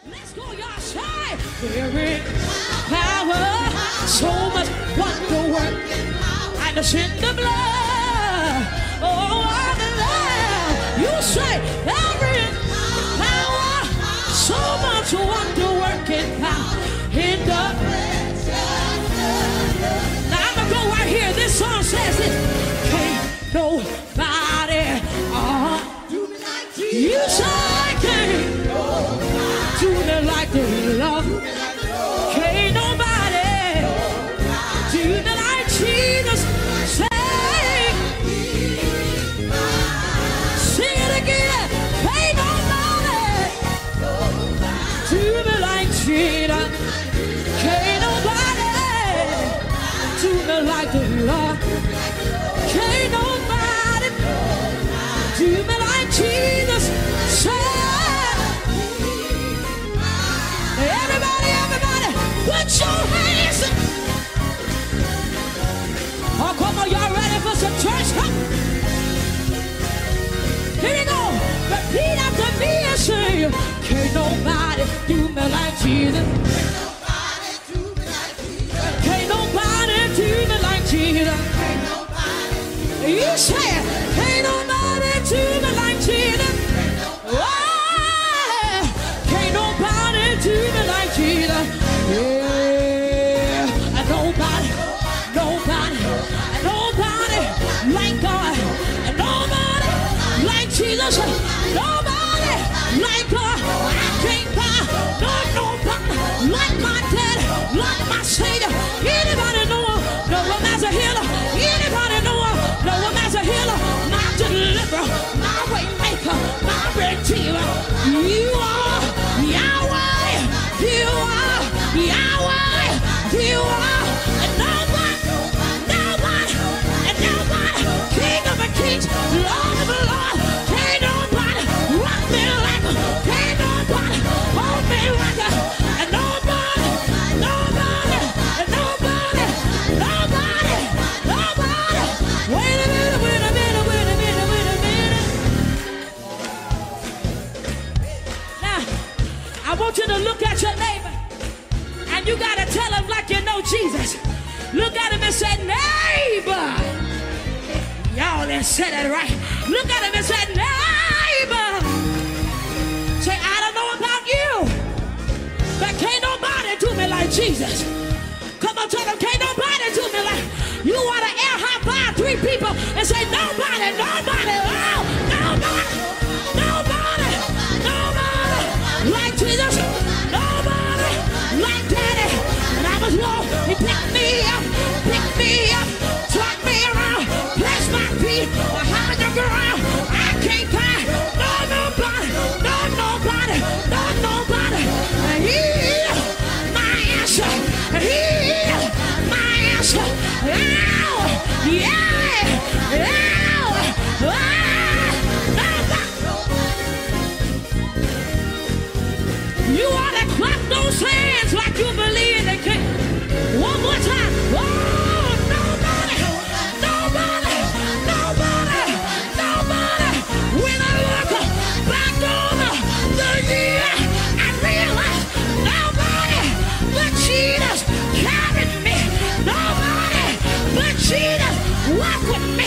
Let's go, y'all. Say, there is power, so much wonder work, and it's in the blood. Oh, I'm in love. You say, there is power, so much wonder working power in the. Now I'm gonna go right here. This song says this. Can't nobody do me like Jesus. You say I can't do me like the love. Can't nobody do me like Jesus. Sing it again. Can't nobody do me like Jesus. Can't nobody do me like the Lord. Can't nobody do me like Jesus. Everybody, put your hands up. Oh, come on, y'all ready for some church? Come. Here we go. Repeat after me and say, can't nobody do me like Jesus. Can't nobody do me like Jesus. You say it. Can't nobody do me like Jesus. Can't nobody do me like Jesus. Yeah. And nobody like God. And nobody like Jesus. Nobody like God. I can't find nobody like my daddy, like my Savior. Anybody know him? Know him as a healer. Anybody know him? Know him as a healer. My deliverer, my way maker, my redeemer. You are Yahweh. You are Yahweh. You are. And nobody, King of the kings, Lord of the lords. Can't nobody rock me like him. Can't nobody hold me like him. And nobody. Wait a minute. Now, I want you to look at your neighbor, and you gotta tell him like you know Jesus. Look at him and say, neighbor. Y'all didn't say that right. Look at him and say, neighbor. Say, I don't know about you, but can't nobody do me like Jesus. Come on, tell them, can't nobody do me like. You want to air high five 3 people and say, nobody, oh, nobody like Jesus. Nobody like Daddy. And I was low, he picked me up, turned me around, placed my feet behind the ground. I can't find nobody. And he, my answer. You ought to clap those hands like you believe they can. One more time. Oh, nobody. When I look back over the year, I realize nobody but Jesus carried me. Nobody but Jesus walk with me.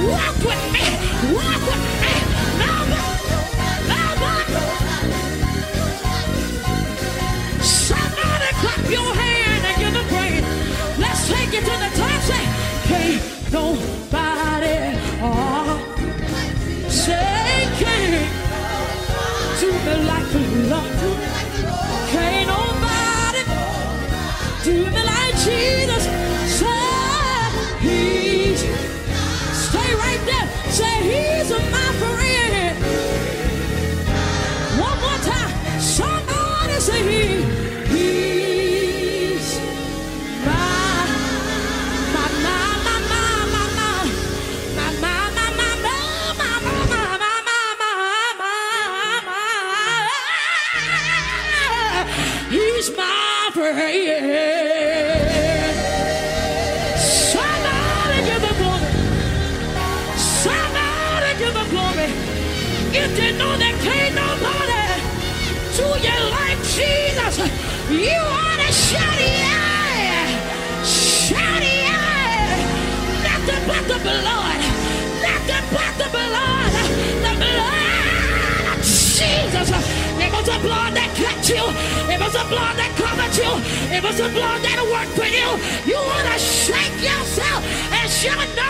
Somebody clap your hand and give a praise. Let's take it to the top. Say, can't nobody say can't do me like the Lord. Can't nobody do me like Jesus. Say he's. Stay right there. Say he's my friend. One more time. Somebody say he's my. He's my friend. Somebody give a glory. Somebody give a glory. If they know that can't nobody to your like Jesus. You ought to shout yeah. Shout yeah. Nothing but the blood. Nothing but the blood. The blood of Jesus. It was the blood that kept you. It was the blood that covered you. It was the blood that worked for you. You ought to shake yourself and shout no.